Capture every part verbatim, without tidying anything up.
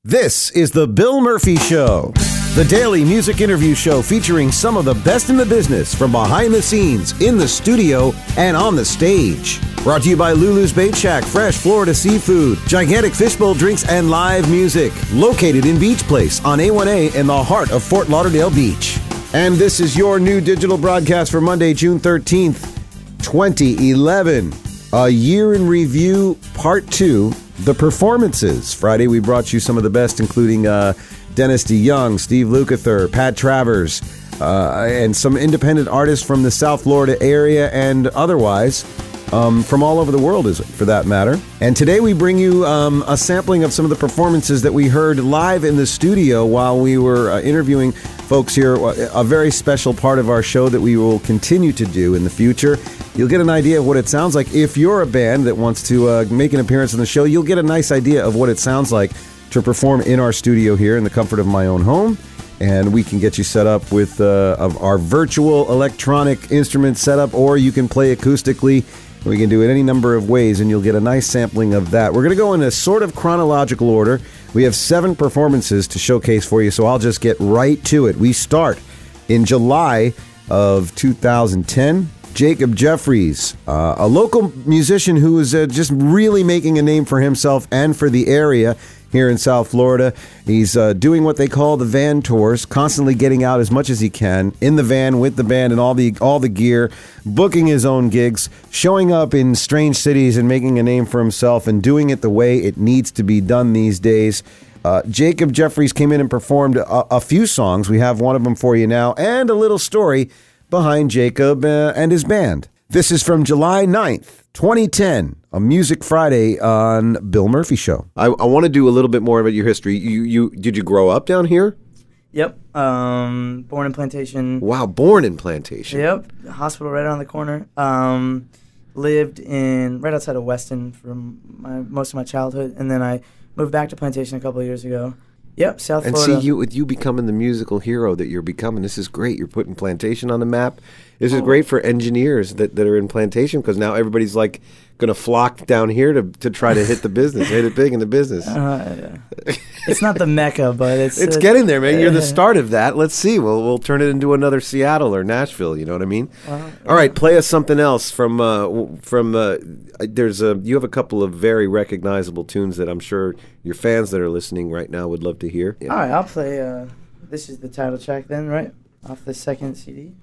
This is The Bill Murphy Show, the daily music interview show featuring some of the best in the business from behind the scenes, in the studio, and on the stage. Brought to you by Lulu's Bait Shack, fresh Florida seafood, gigantic fishbowl drinks, and live music. Located in Beach Place on A one A in the heart of Fort Lauderdale Beach. And this is your new digital broadcast for Monday, June thirteenth, twenty eleven. A Year in Review, Part two. The performances. Friday, we brought you some of the best, including uh, Dennis DeYoung, Steve Lukather, Pat Travers, uh, and some independent artists from the South Florida area and otherwise, um, from all over the world, is for that matter. And today we bring you um, a sampling of some of the performances that we heard live in the studio while we were uh, interviewing folks here. A very special part of our show that we will continue to do in the future. You'll get an idea of what it sounds like. If you're a band that wants to uh, make an appearance on the show, you'll get a nice idea of what it sounds like to perform in our studio here in the comfort of my own home. And we can get you set up with uh, of our virtual electronic instrument setup, or you can play acoustically. We can do it any number of ways, and you'll get a nice sampling of that. We're going to go in a sort of chronological order. We have seven performances to showcase for you, so I'll just get right to it. We start in July of two thousand ten. Jacob Jeffries, uh, a local musician who is uh, just really making a name for himself and for the area here in South Florida. He's uh, doing what they call the van tours, constantly getting out as much as he can in the van with the band and all the all the gear, booking his own gigs, showing up in strange cities and making a name for himself and doing it the way it needs to be done these days. Uh, Jacob Jeffries came in and performed a, a few songs. We have one of them for you now, and a little story behind Jacob uh, and his band. This is from July ninth, twenty ten, a Music Friday on Bill Murphy Show. I, I want to do a little bit more about your history. You, you did you grow up down here? Yep. Um, born in Plantation. Wow, born in Plantation. Yep. Hospital right around the corner. Um, lived in right outside of Weston for my, most of my childhood, and then I moved back to Plantation a couple of years ago. Yep, South and Florida. And see, you with you becoming the musical hero that you're becoming, this is great. You're putting Plantation on the map. This is oh. great for engineers that, that are in Plantation, because now everybody's like going to flock down here to to try to hit the business, hit it big in the business. Uh, it's not the Mecca, but it's... It's uh, getting there, man. You're the start of that. Let's see. We'll, we'll turn it into another Seattle or Nashville, you know what I mean? Well, all right, play us something else from... Uh, from uh, there's a, you have a couple of very recognizable tunes that I'm sure your fans that are listening right now would love to hear. Yeah. All right, I'll play... Uh, this is the title track then, right? Off the second C D.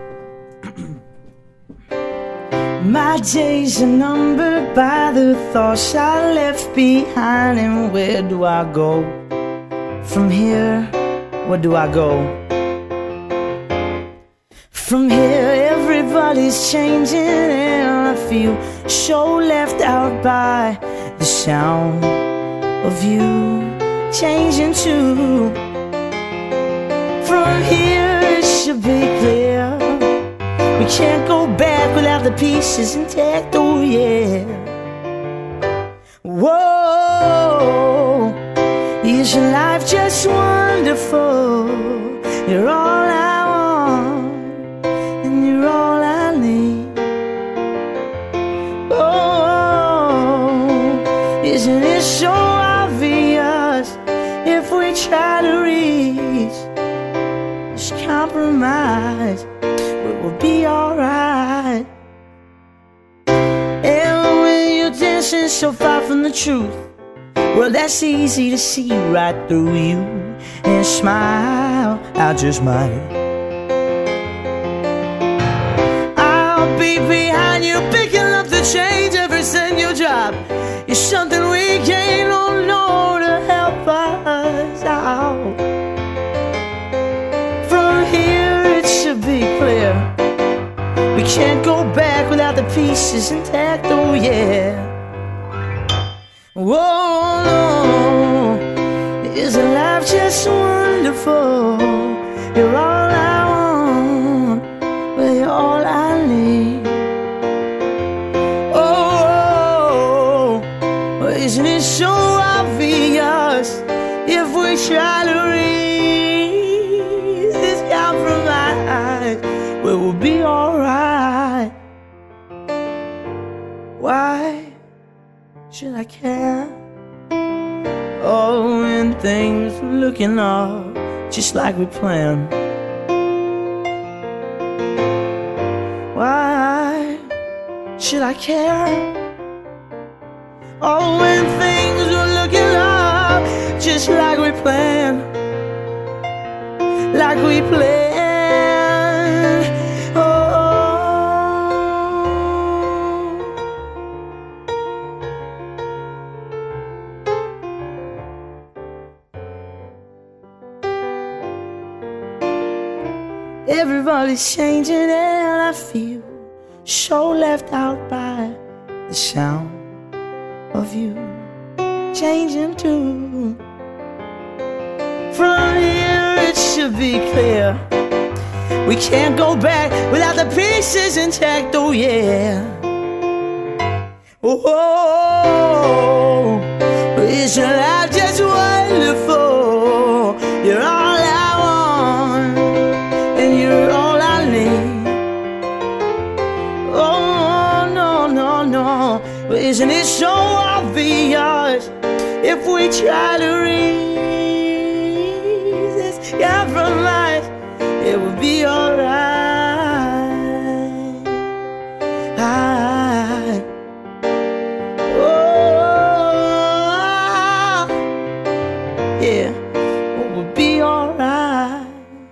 My days are numbered by the thoughts I left behind. And where do I go? From here, where do I go? From here, everybody's changing, and I feel so left out by the sound of you changing too. From here, it should be clear we can't go back without the pieces intact, oh yeah. Whoa, is your life just wonderful? You're all I want, and you're all I need. Oh, isn't it so obvious if we try to reach this compromise? We'll be alright. And when you're dancing so far from the truth, well, that's easy to see right through you and smile. I just might. I'll be behind you, picking up the change every cent you drop. It's something we can't all know to help us out. From here, it should be clear we can't go back without the pieces intact, oh yeah. Whoa, no, isn't life just wonderful? You're all I want, well, you're all I need. Oh, well, isn't it so obvious if we try to reach this compromise? Well, we'll be alright. Why should I care? Oh, in when things were looking up just like we planned. Why should I care? Oh, when things were looking up just like we planned, like we planned. Oh, everybody's changing and I feel so left out by the sound of you changing too. From here it should be clear, we can't go back without the pieces intact, oh yeah. Oh, isn't life just wonderful? You're all I want, and you're all I need. Oh, no, no, no. Isn't it so obvious if we try to resist compromise, it will be alright. I, oh, yeah, it will be alright.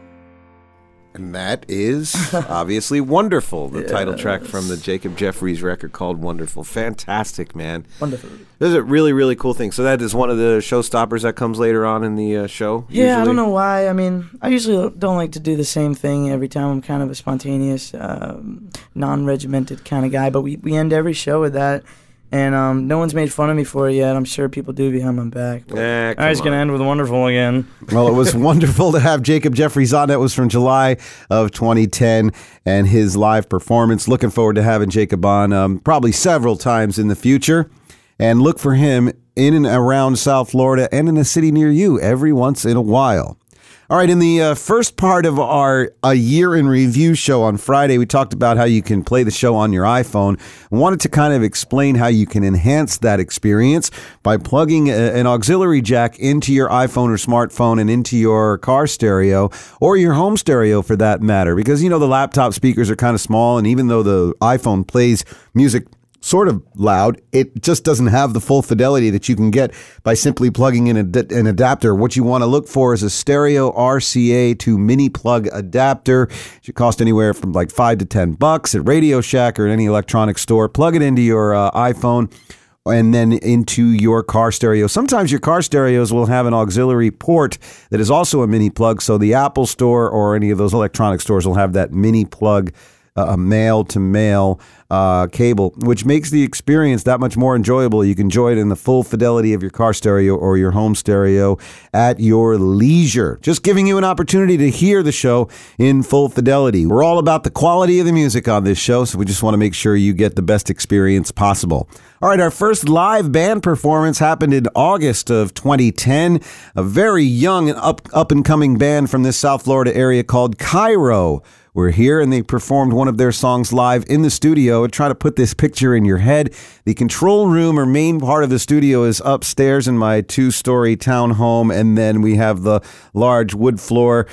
And that is obviously Wonderful, the yes. title track from the Jacob Jeffries record called Wonderful. Fantastic, man. Wonderful. This is a really, really cool thing. So that is one of the showstoppers that comes later on in the uh, show? Yeah, usually? I don't know why. I mean, I usually don't like to do the same thing every time. I'm kind of a spontaneous, um, non-regimented kind of guy, but we, we end every show with that. And um, no one's made fun of me for it yet. I'm sure people do behind my back. Eh, I was going to end with Wonderful again. Well, it was wonderful to have Jacob Jeffries on. That was from July of twenty ten and his live performance. Looking forward to having Jacob on um, probably several times in the future. And look for him in and around South Florida and in a city near you every once in a while. All right, in the uh, first part of our A Year in Review show on Friday, we talked about how you can play the show on your iPhone. I wanted to kind of explain how you can enhance that experience by plugging a, an auxiliary jack into your iPhone or smartphone and into your car stereo or your home stereo for that matter. Because, you know, the laptop speakers are kind of small, and even though the iPhone plays music sort of loud, it just doesn't have the full fidelity that you can get by simply plugging in a, an adapter. What you want to look for is a stereo R C A to mini plug adapter. It should cost anywhere from like five to ten bucks at Radio Shack or any electronics store. Plug it into your uh, iPhone and then into your car stereo. Sometimes your car stereos will have an auxiliary port that is also a mini plug. So the Apple store or any of those electronic stores will have that mini plug, uh, a male to male Uh, cable, which makes the experience that much more enjoyable. You can enjoy it in the full fidelity of your car stereo or your home stereo at your leisure. Just giving you an opportunity to hear the show in full fidelity. We're all about the quality of the music on this show, so we just want to make sure you get the best experience possible. All right, our first live band performance happened in August of twenty ten. A very young and up, up and coming band from this South Florida area called Cairo were here, and they performed one of their songs live in the studio. And try to put this picture in your head. The control room or main part of the studio is upstairs in my two-story townhome, and then we have the large wood floor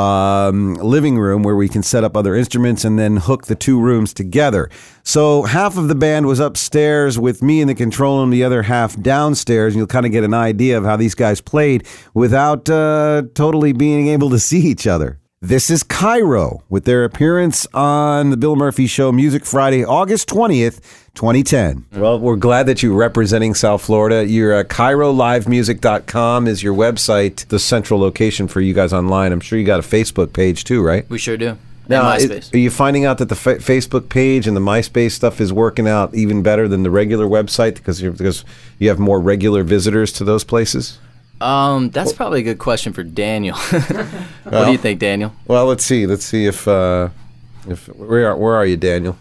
um, living room where we can set up other instruments and then hook the two rooms together. So half of the band was upstairs with me in the control room, the other half downstairs, and you'll kind of get an idea of how these guys played without uh, totally being able to see each other. This is Cairo with their appearance on the Bill Murphy Show Music Friday, August twentieth, twenty ten. Well, we're glad that you're representing South Florida. Your uh, Cairo Live Music dot com is your website, the central location for you guys online. I'm sure you got a Facebook page too, right? We sure do. Now, and is, are you finding out that the fa- Facebook page and the MySpace stuff is working out even better than the regular website because you're, because you have more regular visitors to those places? Um, that's well, probably a good question for Daniel. What well, do you think, Daniel? Well, let's see. Let's see if uh, if where are, where are you, Daniel?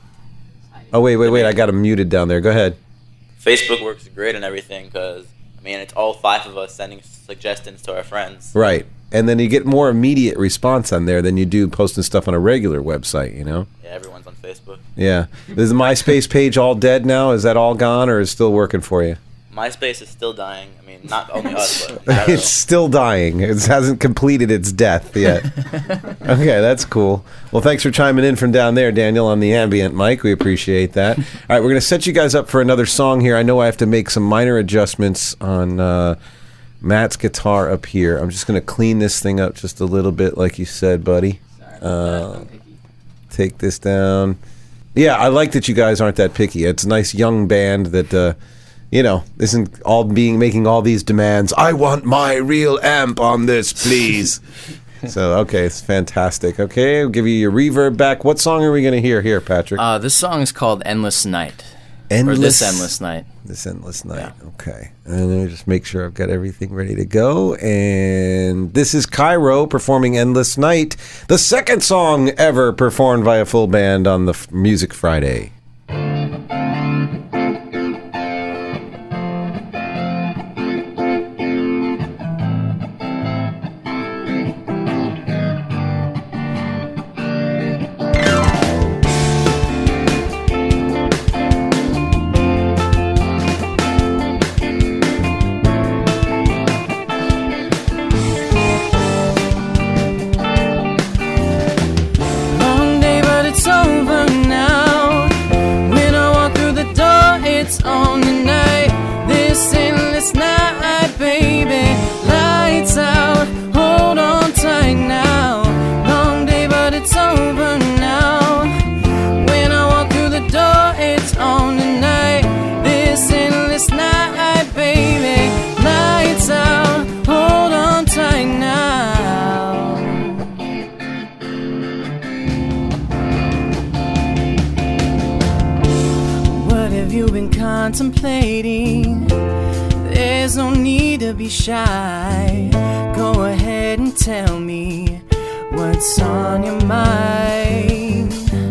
Oh wait, wait, wait! I got him muted down there. Go ahead. Facebook works great and everything because I mean it's all five of us sending suggestions to our friends. Right, and then you get more immediate response on there than you do posting stuff on a regular website. You know. Yeah, everyone's on Facebook. Yeah. Is the MySpace page all dead now? Is that all gone, or is it still working for you? MySpace is still dying. I mean, not only us, but it's still dying. It hasn't completed its death yet. Okay, that's cool. Well, thanks for chiming in from down there, Daniel, on the ambient mic. We appreciate that. All right, we're going to set you guys up for another song here. I know I have to make some minor adjustments on uh, Matt's guitar up here. I'm just going to clean this thing up just a little bit, like you said, buddy. Uh, take this down. Yeah, I like that you guys aren't that picky. It's a nice young band that... Uh, You know, isn't all being making all these demands. I want my real amp on this, please. So, okay, it's fantastic. Okay, I'll give you your reverb back. What song are we going to hear here, Patrick? Uh, this song is called Endless Night. Endless, or This Endless Night. This Endless Night, yeah. Okay. And let me just make sure I've got everything ready to go. And this is Cairo performing Endless Night, the second song ever performed by a full band on the F- Music Friday. Contemplating, there's no need to be shy. Go ahead and tell me what's on your mind.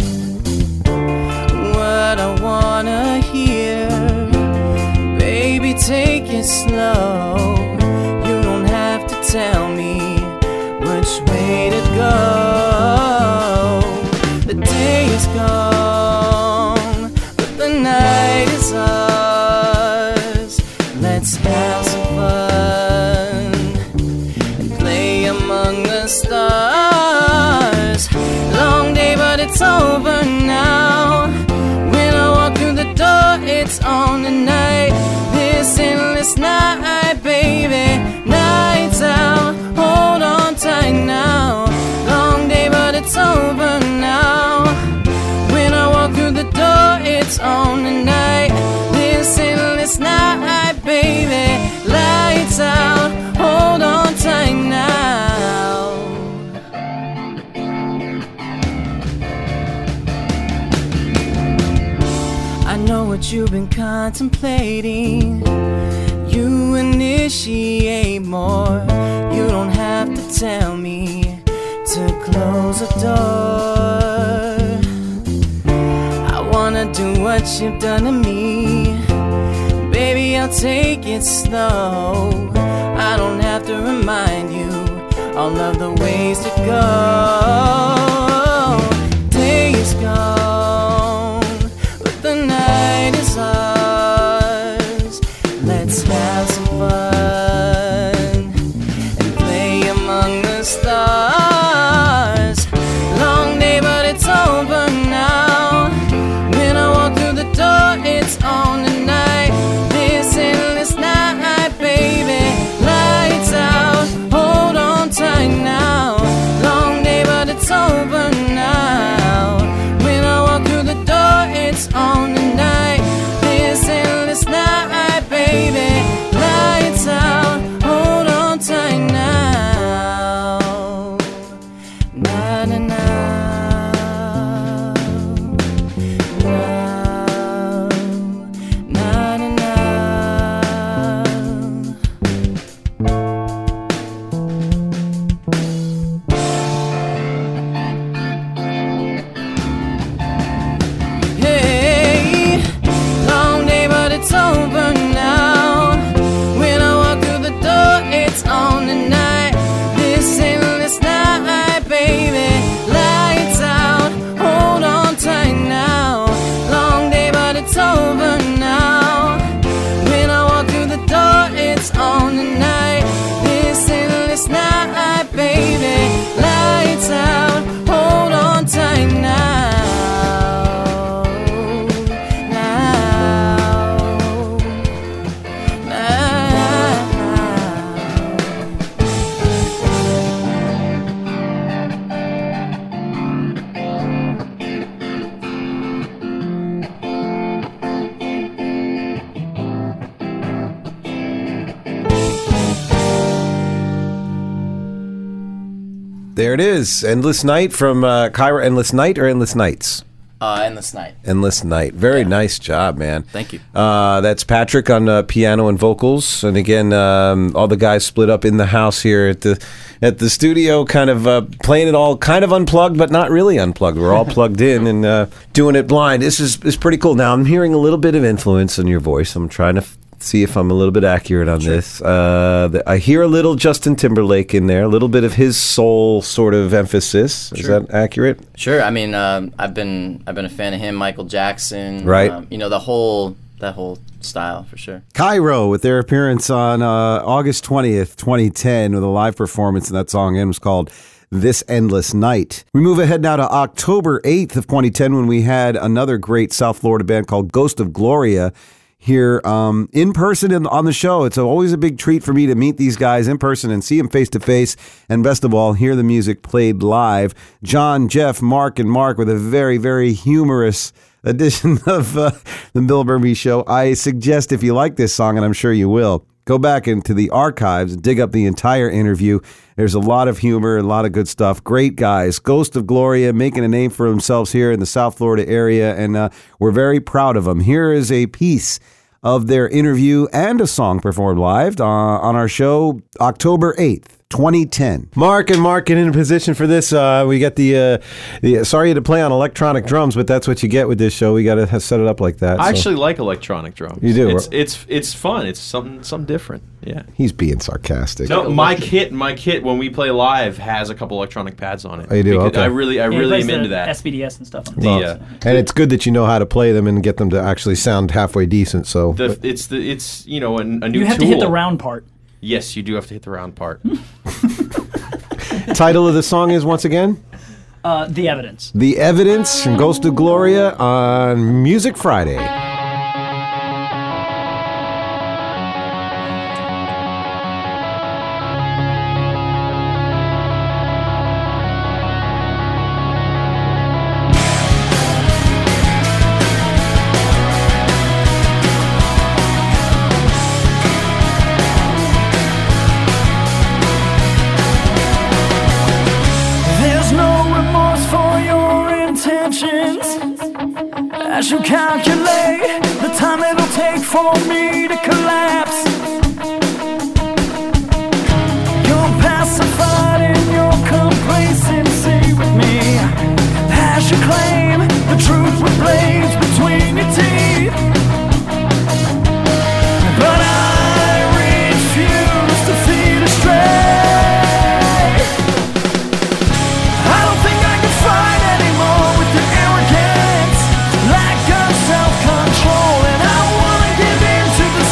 What I wanna hear, baby, take it slow. You don't have to tell me which way to go. The day is gone, but the night is up. Let's have some fun and play among the stars. Long day, but it's over now. When I walk through the door, it's on tonight. This endless night, baby. Nights out, hold on tight now. Long day, but it's over now. When I walk through the door, it's on tonight. This endless night, baby, lights out, hold on tight now. I know what you've been contemplating. You initiate more. You don't have to tell me to close the door. I wanna do what you've done to me. Baby, I'll take it slow. I don't have to remind you all of the ways to go. Day is gone, but the night is ours. Let's have some fun and play among the stars. Long day, but it's over now. When I walk through the door, it's on tonight. This endless night, baby, lights out, hold on tight now. Long day, There it is. Endless Night from uh, Kyra. Endless Night or Endless Nights? Uh, Endless Night. Endless Night. Very Yeah. nice job, man. Thank you. Uh, that's Patrick on uh, piano and vocals, and again, um, all the guys split up in the house here at the at the studio, kind of uh, playing it all, kind of unplugged, but not really unplugged. We're all plugged in and uh, doing it blind. This is is pretty cool. Now I'm hearing a little bit of influence in your voice. I'm trying to f- see if I'm a little bit accurate on sure. this. Uh, the, I hear a little Justin Timberlake in there, a little bit of his soul sort of emphasis. Is Sure. that accurate? Sure. I mean, um, I've been I've been a fan of him, Michael Jackson. Right. Um, you know, the whole that whole style for sure. Cairo with their appearance on uh, August twentieth, twenty ten with a live performance, and that song in was called This Endless Night. We move ahead now to October eighth of twenty ten when we had another great South Florida band called Ghost of Gloria here um, in person in, on the show. It's always a big treat for me to meet these guys in person and see them face to face, and best of all, hear the music played live. John, Jeff, Mark, and Mark with a very, very humorous edition of uh, the Bill Murphy Show. I suggest if you like this song, and I'm sure you will, go back into the archives and dig up the entire interview. There's a lot of humor and a lot of good stuff. Great guys. Ghost of Gloria making a name for themselves here in the South Florida area, and uh, we're very proud of them. Here is a piece of their interview and a song performed live uh, on our show October eighth. twenty ten. Mark and Mark get in a position for this. Uh, we got the, uh, the. Sorry to play on electronic drums, but that's what you get with this show. We got to set it up like that. I so. actually like electronic drums. You do? It's it's it's fun. It's something something different. Yeah. He's being sarcastic. No, my kit, my kit when we play live has a couple electronic pads on it. Oh, you do? Because Okay. I really, I Yeah, he really plays am the into that. S B D S and stuff. On The, it. uh, And it's good that you know how to play them and get them to actually sound halfway decent. So The, it's the it's you know a, a new you have tool. to hit the round part. Yes, you do have to hit the round part. title of the song is once again Uh, the evidence. The Evidence from Ghost of Gloria on Music Friday. There's no remorse for your intentions as you calculate the time it'll take for me to collapse. You're pacified in your complacency with me as you claim the truth with blades between your teeth. But I refuse to feel astray. I don't think I can fight anymore with your arrogance, lack of self-control, and I wanna give in to the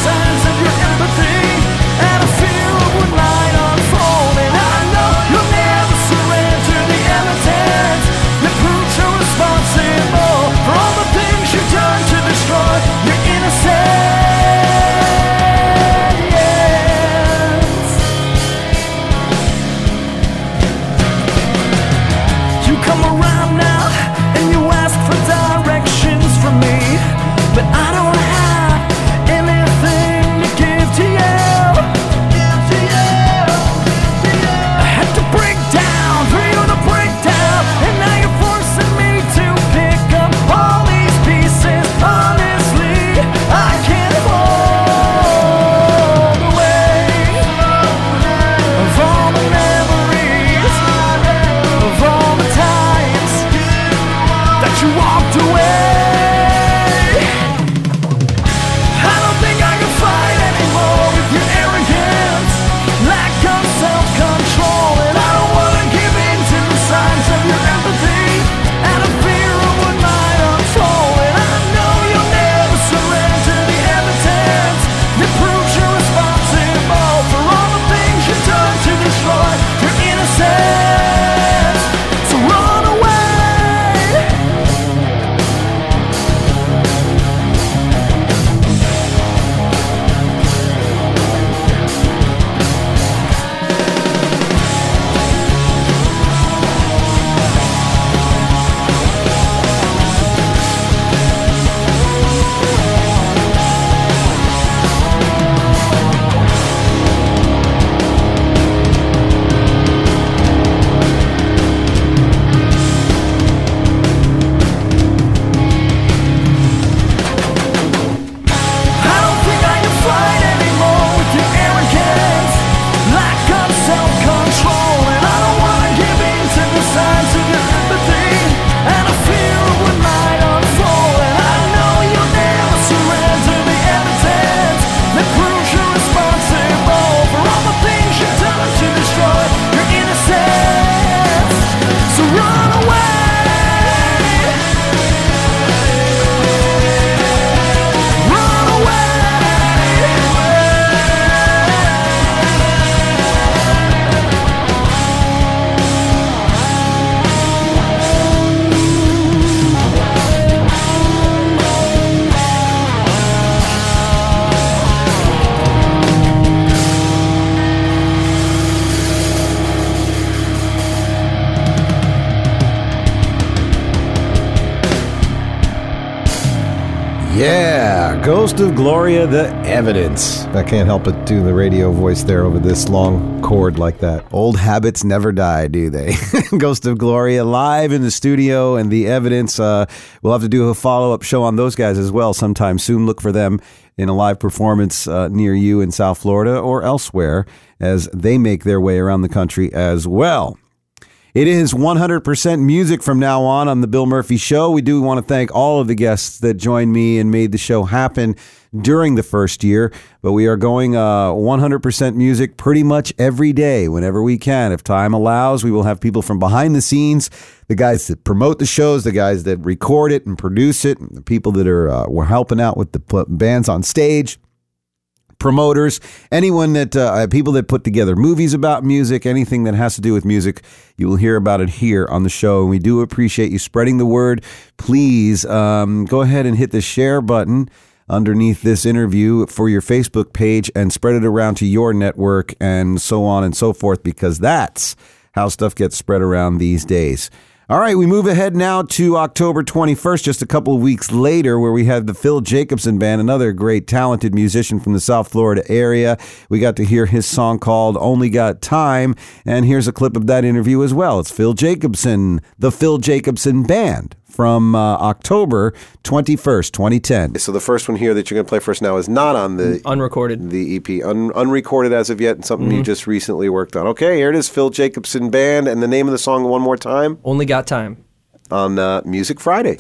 Yeah, Ghost of Gloria, The Evidence. I can't help but do the radio voice there over this long chord like that. Old habits never die, do they? Ghost of Gloria live in the studio, and The Evidence. Uh, we'll have to do a follow-up show on those guys as well sometime soon. Look for them in a live performance uh, near you in South Florida or elsewhere as they make their way around the country as well. It is one hundred percent music from now on on The Bill Murphy Show. We do want to thank all of the guests that joined me and made the show happen during the first year. But we are going uh, one hundred percent music pretty much every day, whenever we can. If time allows, we will have people from behind the scenes, the guys that promote the shows, the guys that record it and produce it, and the people that are uh, we're helping out with the bands on stage. Promoters, anyone that, uh, people that put together movies about music, anything that has to do with music, you will hear about it here on the show. And we do appreciate you spreading the word. Please um, go ahead and hit the share button underneath this interview for your Facebook page and spread it around to your network and so on and so forth, because that's how stuff gets spread around these days. All right, we move ahead now to October twenty-first, just a couple of weeks later, where we had the Phil Jacobson Band, another great talented musician from the South Florida area. We got to hear his song called Only Got Time, and here's a clip of that interview as well. It's Phil Jacobson, the Phil Jacobson Band, from uh, October twenty-first, twenty ten. So the first one here that you're going to play for us now is not on the unrecorded, the E P, Un- unrecorded as of yet, and something mm-hmm. you just recently worked on. Okay, here it is, Phil Jacobson Band, and the name of the song one more time. Only Got Time. On uh, Music Friday.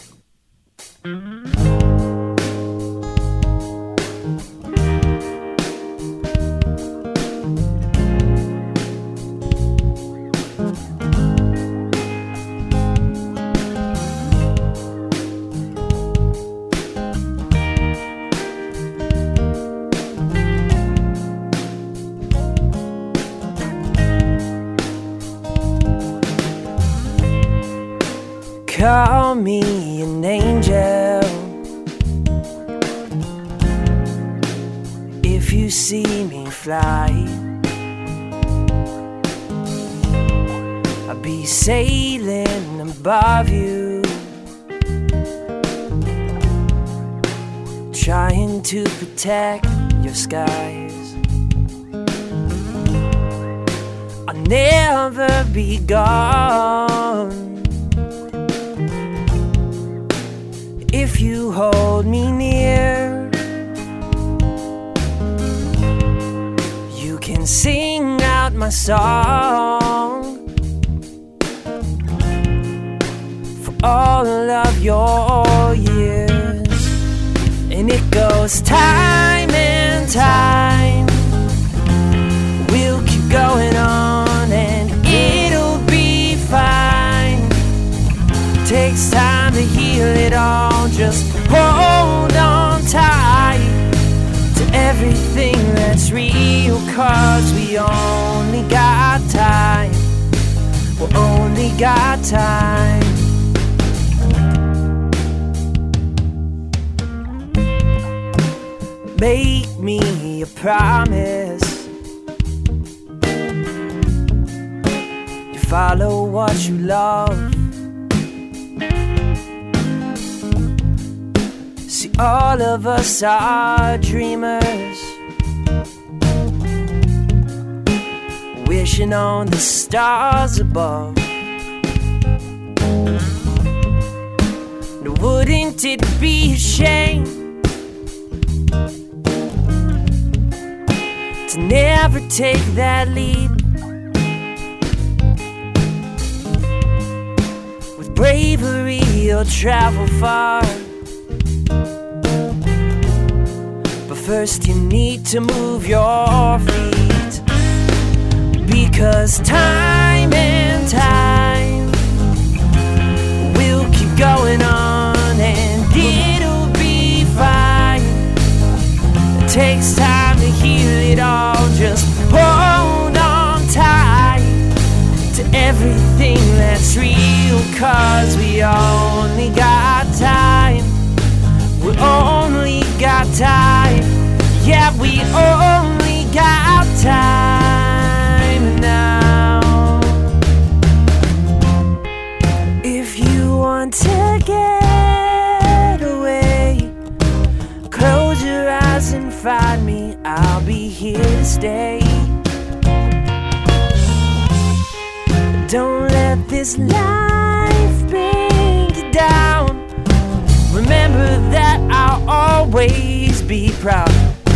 Call me an angel if you see me fly. I'll be sailing above you, trying to protect your skies. I'll never be gone if you hold me near. You can sing out my song for all of your years, and it goes time and time. We'll keep going on and it'll be fine. Takes time to heal it all. Just hold on tight to everything that's real, 'cause we only got time. We only got time. Make me a promise. You follow what you love. See, all of us are dreamers, wishing on the stars above. Wouldn't it be a shame to never take that leap? With bravery you'll travel far, but first you need to move your feet. Because time and time we'll keep going on and it'll be fine. It takes time to heal it all. Just hold on tight to everything that's real, 'cause we only got time. We only got time. Yeah, we only got time now. If you want to get away, here to stay. Don't let this life bring you down. Remember that I'll always be proud.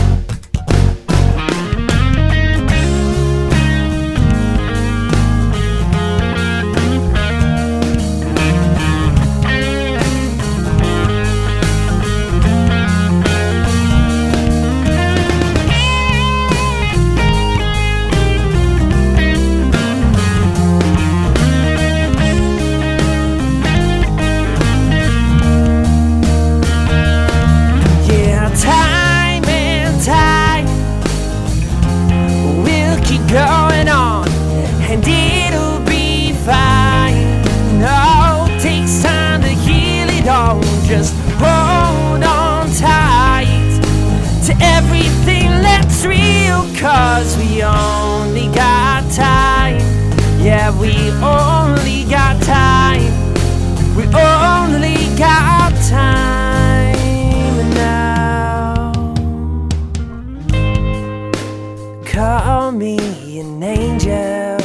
Going on, and it'll be fine. No, it takes time to heal it all. Just hold on tight to everything that's real, 'cause we only got time. Yeah, we only got time. We only got time now. Call me an angel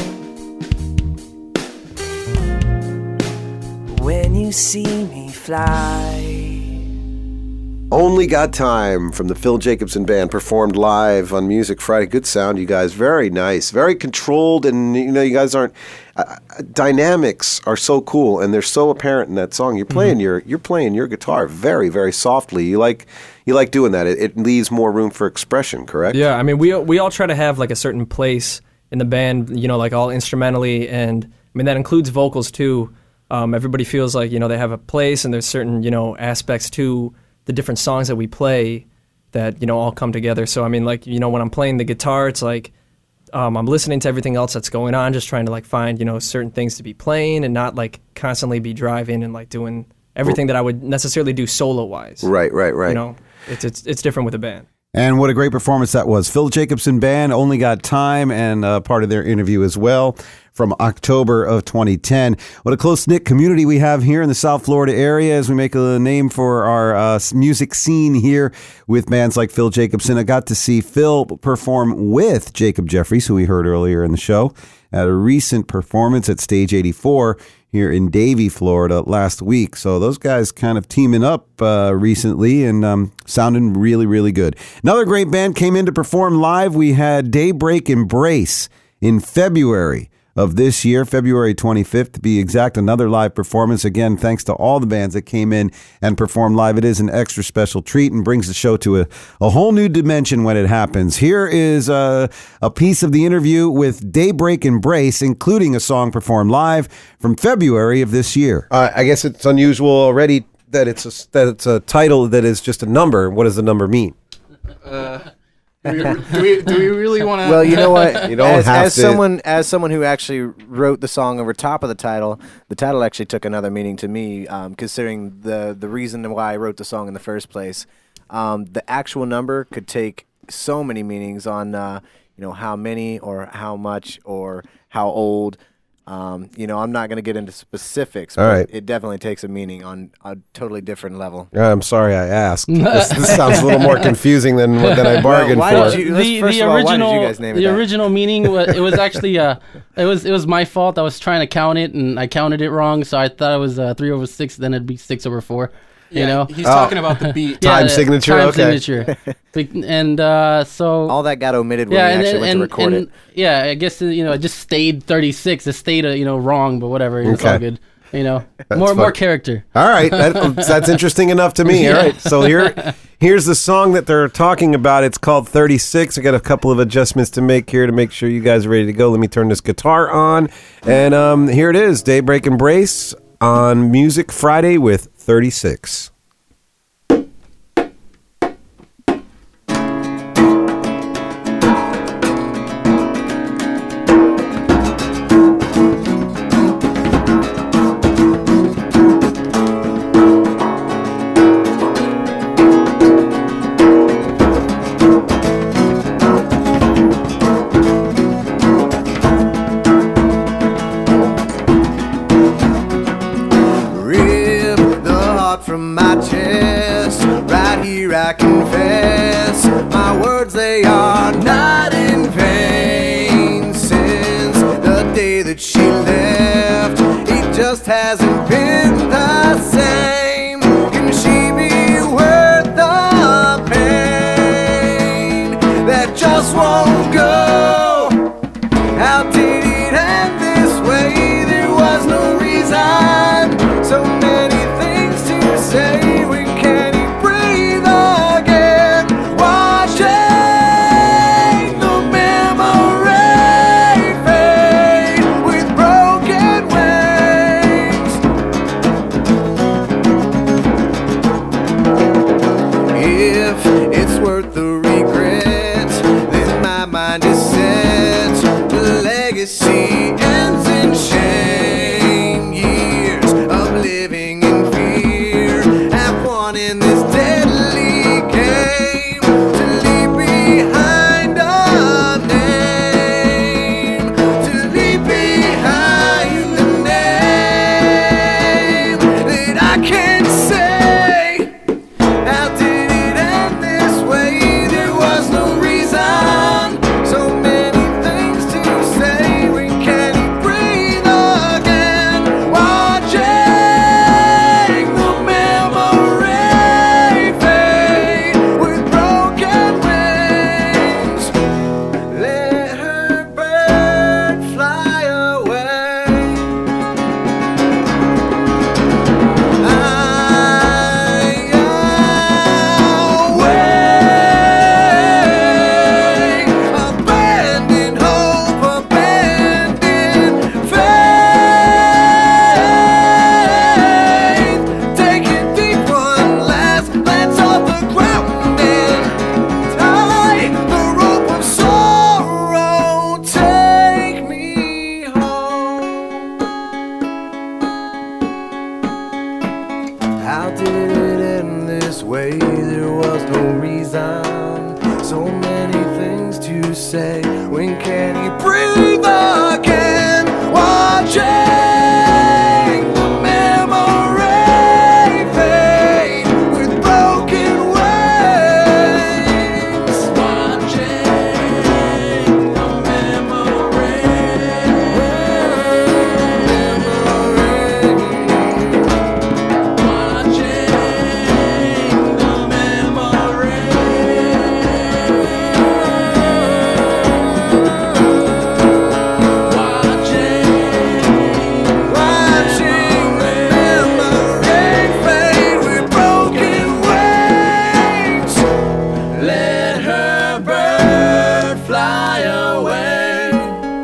when you see me fly. Only Got Time from the Phil Jacobson Band, performed live on Music Friday. Good sound, you guys. Very nice. Very controlled, and you know, you guys aren't... Uh, dynamics are so cool, and they're so apparent in that song. You're playing mm-hmm. your you're playing your guitar very, very softly. You like you like doing that. It, it leaves more room for expression, correct? Yeah, I mean, we we all try to have like a certain place in the band, you know, like all instrumentally, and I mean that includes vocals too. Um, everybody feels like, you know, they have a place, and there's certain, you know, aspects to the different songs that we play that, you know, all come together. So I mean, like, you know, when I'm playing the guitar, it's like um, I'm listening to everything else that's going on, just trying to like find, you know, certain things to be playing, and not like constantly be driving and like doing everything that I would necessarily do solo wise. Right, right, right. You know, it's it's it's different with a band. And what a great performance that was. Phil Jacobson Band, Only Got Time, and uh, part of their interview as well from October of twenty ten. What a close-knit community we have here in the South Florida area as we make a name for our uh, music scene here with bands like Phil Jacobson. I got to see Phil perform with Jacob Jeffries, who we heard earlier in the show, at a recent performance at Stage eighty-four here in Davie, Florida last week. So those guys kind of teaming up uh, recently and um, sounding really, really good. Another great band came in to perform live. We had Daybreak Embrace in February of this year, February twenty-fifth to be exact, another live performance. Again, thanks to all the bands that came in and performed live. It is an extra special treat and brings the show to a, a whole new dimension when it happens. Here is a, a piece of the interview with Daybreak Embrace, including a song performed live from February of this year. Uh, I guess it's unusual already that it's a, that it's a title that is just a number. What does the number mean? Uh... do, we, do, we, do we really want to? Well, you know what? You don't as, have as to. someone as someone who actually wrote the song over top of the title, the title actually took another meaning to me, um, considering the the reason why I wrote the song in the first place. Um, the actual number could take so many meanings on, uh, you know, how many or how much or how old. Um, you know, I'm not going to get into specifics, but All right. it definitely takes a meaning on a totally different level. I'm sorry I asked. This, this sounds a little more confusing than what than I bargained well, why for. Did you, the first the of all, original why did you guys name the it that? original meaning was it was actually uh it was it was my fault. I was trying to count it and I counted it wrong, so I thought it was uh, three over six. Then it'd be six over four. You yeah, know, he's oh. talking about the beat. Time yeah, signature, time okay. signature, and uh, so all that got omitted when yeah, we and, actually and, went and, to record and, it. Yeah, I guess you know it just stayed thirty-six. It stayed uh, you know wrong, but whatever. It's Okay. all good. You know, That's more fine. more character. All right, that, that's interesting enough to me. All Yeah. right, so here, here's the song that they're talking about. It's called thirty-six. I got a couple of adjustments to make here to make sure you guys are ready to go. Let me turn this guitar on, and um, here it is, Daybreak Embrace on Music Friday with thirty-six. Rip the heart from my day that she left, it just hasn't been the same. Can she be worth the pain that just won't go? How did it end this way? There was no reason. So many things to say. When can he breathe again? Watching the memory fade with broken wings. If it's worth the regret, then my mind is set. The legacy ends in shame. Years of living in fear have won in this deadly game. To leave behind a name, to leave behind the name that I can't say. How did it end this way? There was no reason. So many things to say. When can he breathe again? Watching the memory fade with broken wings. Let her bird fly away. I away. Abandoned hope, abandoned faith. Taking deep one last glance off the ground and tie the rope of sorrow. Take me home. How did it end this way? There was no reason. So many things to say. When can he breathe again? Watching the memory fade with broken wings. Watching the memory. Let her bird fly away.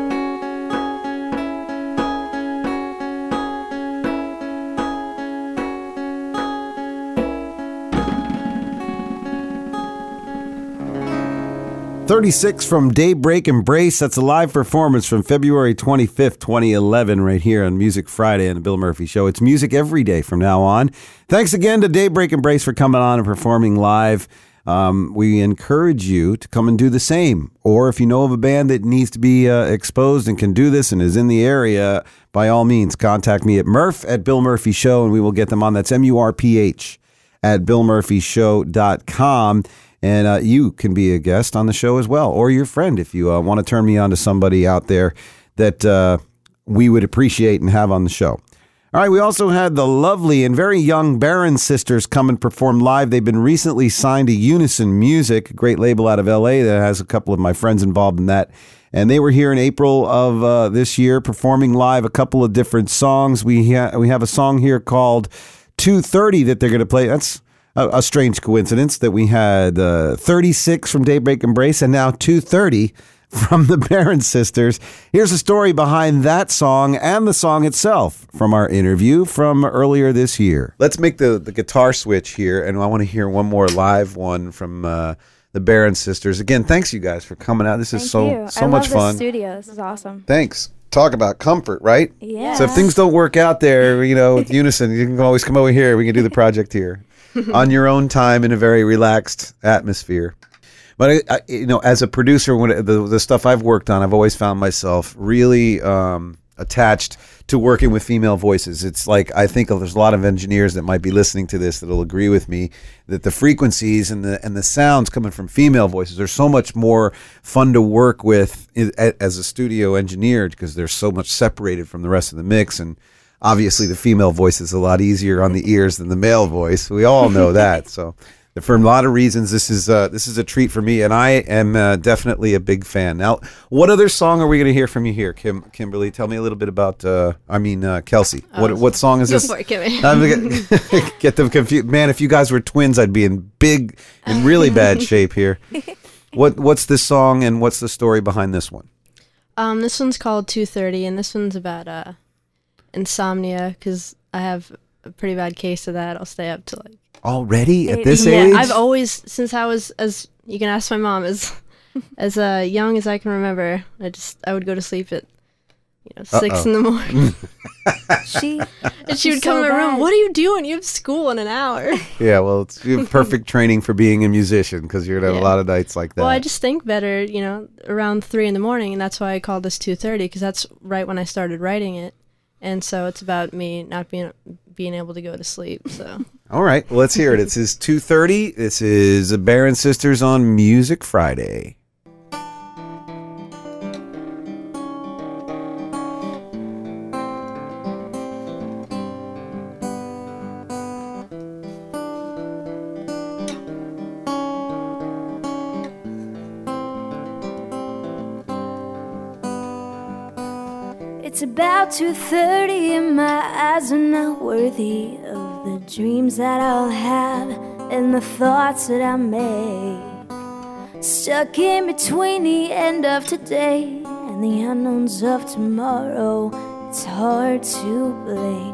thirty-six from Daybreak Embrace. That's a live performance from February twenty-fifth, twenty eleven, right here on Music Friday on the Bill Murphy Show. It's music every day from now on. Thanks again to Daybreak Embrace for coming on and performing live. Um, we encourage you to come and do the same. Or if you know of a band that needs to be uh, exposed and can do this and is in the area, by all means, contact me at Murph at Bill Murphy Show, and we will get them on. That's M U R P H at bill murphy show dot com. And uh, you can be a guest on the show as well, or your friend if you uh, want to turn me on to somebody out there that uh, we would appreciate and have on the show. All right, we also had the lovely and very young Barron Sisters come and perform live. They've been recently signed to Unison Music, a great label out of L A that has a couple of my friends involved in that. And they were here in April of uh, this year performing live a couple of different songs. We, ha- we have a song here called two thirty that they're going to play. That's a, a strange coincidence that we had uh, thirty-six from Daybreak Embrace and now two thirty from the Barron Sisters. Here's the story behind that song and the song itself from our interview from earlier this year. Let's make the, the guitar switch here, and I want to hear one more live one from uh, the Barron Sisters. Again, thanks you guys for coming out. This is Thank so you. so I much love fun. This studio. This is awesome. Thanks. Talk about comfort, right? Yeah. So if things don't work out there, you know, with Unison, you can always come over here. We can do the project here on your own time in a very relaxed atmosphere. But, I, I, you know, as a producer, when the, the stuff I've worked on, I've always found myself really um, attached to working with female voices. It's like, I think there's a lot of engineers that might be listening to this that'll agree with me that the frequencies and the and the sounds coming from female voices are so much more fun to work with as a studio engineer because they're so much separated from the rest of the mix. And obviously the female voice is a lot easier on the ears than the male voice. We all know that. So for a lot of reasons, this is uh, this is a treat for me, and I am uh, definitely a big fan. Now, what other song are we going to hear from you here, Kim? Kimberly, tell me a little bit about. Uh, I mean, uh, Kelsey. Oh, what what song is go this? for it, Kimmy. I'm get them confused. Man, if you guys were twins, I'd be in big, in really bad shape here. What what's this song, and what's the story behind this one? Um, this one's called two thirty, and this one's about uh, insomnia because I have a pretty bad case of that. I'll stay up till like. Already at this yeah, age? I've always, since I was, as you can ask my mom, as as uh, young as I can remember, I just I would go to sleep at you know six Uh-oh. in the morning. she and she would she's come so in my room. bad. What are you doing? You have school in an hour. Yeah, well, it's you have perfect training for being a musician because you're gonna have Yeah. a lot of nights like that. Well, I just think better, you know, around three in the morning, and that's why I called this two thirty because that's right when I started writing it, and so it's about me not being being able to go to sleep. So. All right, well, let's hear it. This is two thirty. This is the Barron Sisters on Music Friday. It's about two thirty and my eyes are not worthy of the dreams that I'll have and the thoughts that I make. Stuck in between the end of today and the unknowns of tomorrow, it's hard to blink.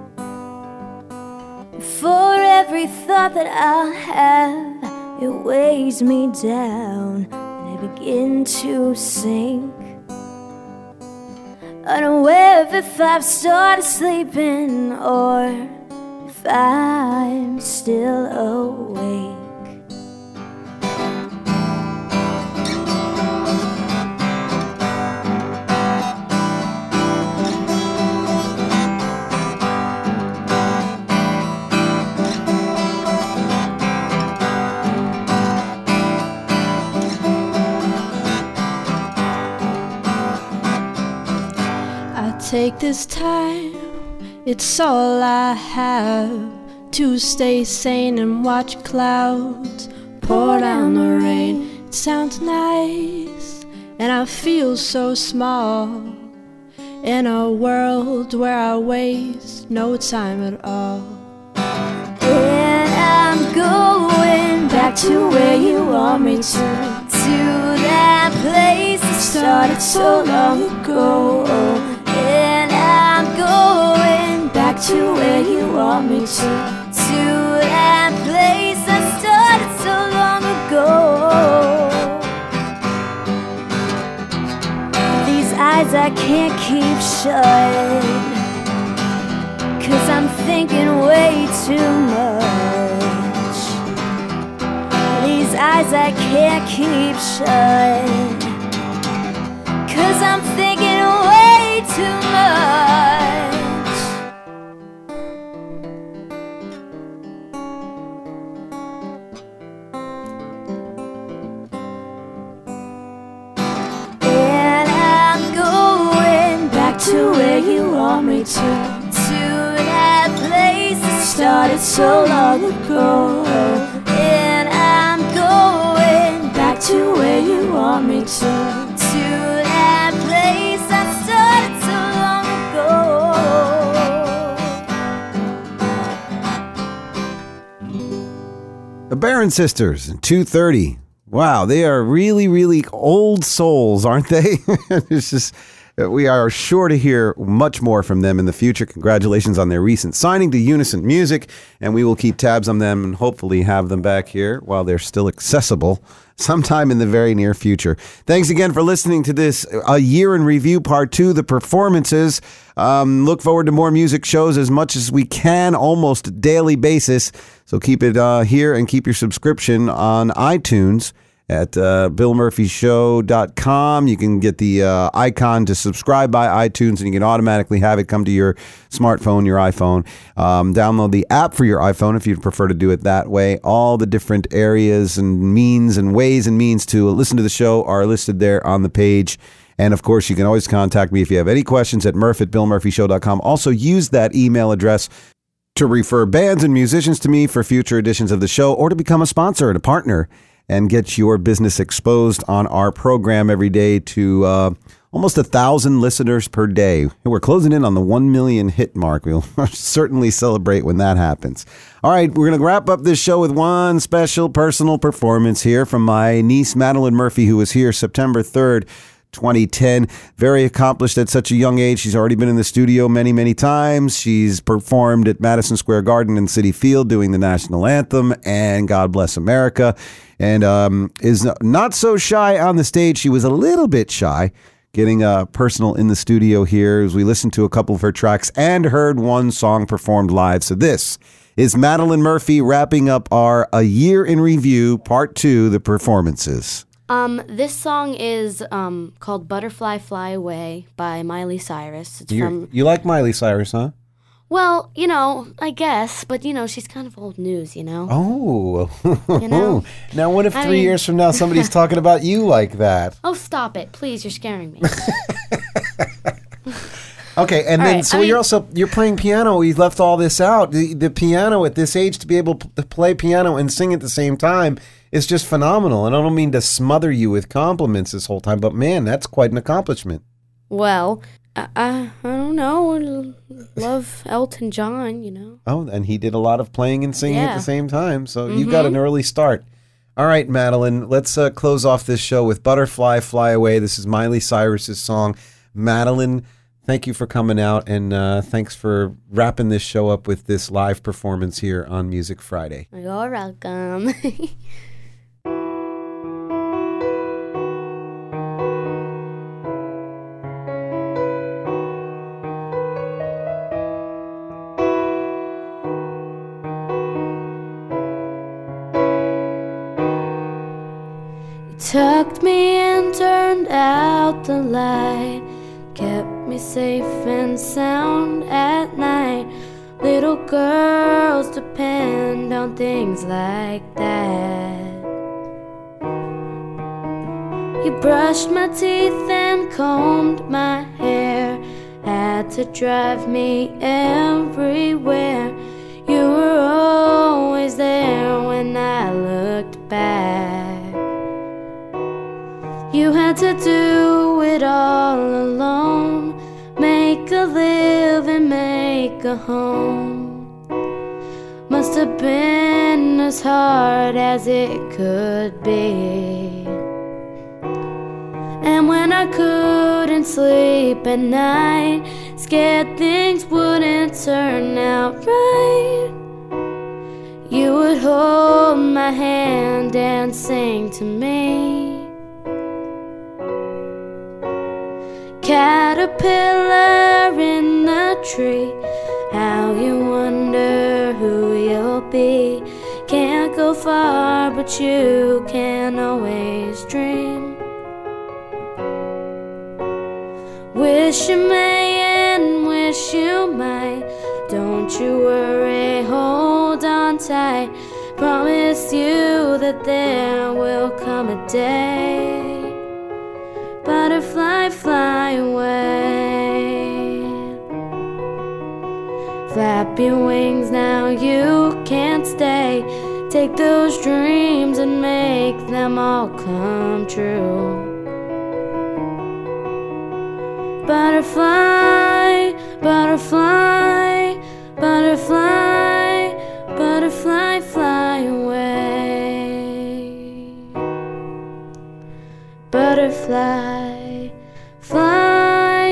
For every thought that I'll have, it weighs me down and I begin to sink. Unaware of if I've started sleeping or if I'm still awake. Take this time, it's all I have to stay sane and watch clouds pour down the rain. It sounds nice, and I feel so small in a world where I waste no time at all. And I'm going back to where you want me to, to that place that started so long ago. And I'm going back to where you want me to, to that place that started so long ago. These eyes I can't keep shut, 'cause I'm thinking way too much. These eyes I can't keep shut, 'cause I'm thinking way too much. And I'm going back to where you want me to, to that place that started so long ago. And I'm going back to where you want me to, to that place that started so long ago. The Barron Sisters in two thirty. Wow, they are really, really old souls, aren't they? It's just, we are sure to hear much more from them in the future. Congratulations on their recent signing to Unison Music, and we will keep tabs on them and hopefully have them back here while they're still accessible sometime in the very near future. Thanks again for listening to this A Year in Review Part two, the performances. Um, look forward to more music shows as much as we can, almost daily basis. So keep it uh, here and keep your subscription on iTunes. at uh, bill murphy show dot com. You can get the uh, icon to subscribe by iTunes, and you can automatically have it come to your smartphone, your iPhone. Um, download the app for your iPhone if you'd prefer to do it that way. All the different areas and means and ways and means to listen to the show are listed there on the page. And, of course, you can always contact me if you have any questions at murph at bill murphy show dot com. Also, use that email address to refer bands and musicians to me for future editions of the show, or to become a sponsor and a partner and get your business exposed on our program every day to uh, almost a thousand listeners per day. We're closing in on the one million hit mark. We'll certainly celebrate when that happens. All right, we're going to wrap up this show with one special personal performance here from my niece, Madeline Murphy, who was here September third, twenty ten. Very accomplished at such a young age. She's already been in the studio many, many times. She's performed at Madison Square Garden and Citi Field doing the national anthem and God Bless America, and um, is not so shy on the stage. She was a little bit shy getting uh, personal in the studio here as we listened to a couple of her tracks and heard one song performed live. So this is Madeline Murphy wrapping up our A Year in Review, Part two, The Performances. Um, this song is um, called Butterfly Fly Away by Miley Cyrus. It's You're, from, you like Miley Cyrus, huh? well, you know, I guess, but, you know, she's kind of old news, you know? Oh. You know? Now, what if I three mean- years from now somebody's talking about you like that? Oh, stop it. Please, you're scaring me. Okay, and All then right, so I you're mean- also you're playing piano. We left all this out. The, the piano at this age, to be able to play piano and sing at the same time is just phenomenal. And I don't mean to smother you with compliments this whole time, but man, that's quite an accomplishment. Well, I, I, I don't know. Love Elton John, you know? Oh, and he did a lot of playing and singing at Yeah. the same time, so you've got an early start. All right, Madeline, let's uh, close off this show with Butterfly Fly Away. This is Miley Cyrus's song. Madeline, thank you for coming out, and uh, thanks for wrapping this show up with this live performance here on Music Friday. You're welcome. Tucked me in, turned out the light, kept me safe and sound at night. Little girls depend on things like that. You brushed my teeth and combed my hair, had to drive me everywhere. You were always there when I looked back. You had to do it all alone, make a living, make a home. Must have been as hard as it could be. And when I couldn't sleep at night, scared things wouldn't turn out right, you would hold my hand and sing to me. Caterpillar in a tree, how you wonder who you'll be. Can't go far, but you can always dream. Wish you may and wish you might. Don't you worry, hold on tight. Promise you that there will come a day. Butterfly, fly away. Flap your wings, now you can't stay. Take those dreams and make them all come true. Butterfly, butterfly, butterfly, butterfly, fly away. Butterfly, fly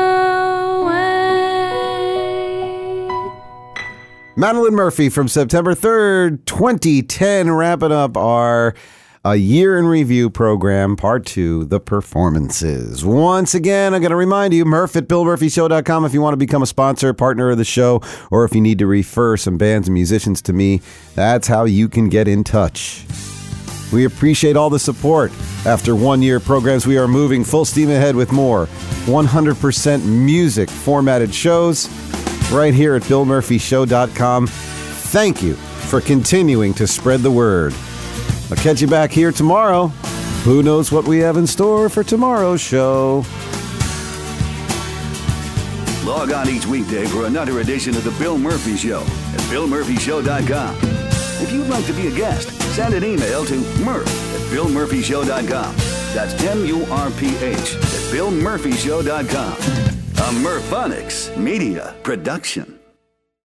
away. Madeline Murphy from September third, twenty ten, wrapping up our A Year in Review program, part two, The Performances. Once again, I'm going to remind you, Murph at bill murphy show dot com if you want to become a sponsor, partner of the show, or if you need to refer some bands and musicians to me, that's how you can get in touch. We appreciate all the support. After one year programs, we are moving full steam ahead with more one hundred percent music formatted shows right here at bill murphy show dot com. Thank you for continuing to spread the word. I'll catch you back here tomorrow. Who knows what we have in store for tomorrow's show? Log on each weekday for another edition of The Bill Murphy Show at bill murphy show dot com. If you'd like to be a guest, send an email to murph at bill murphy show dot com. That's M U R P H at bill murphy show dot com. A Murphonics Media Production.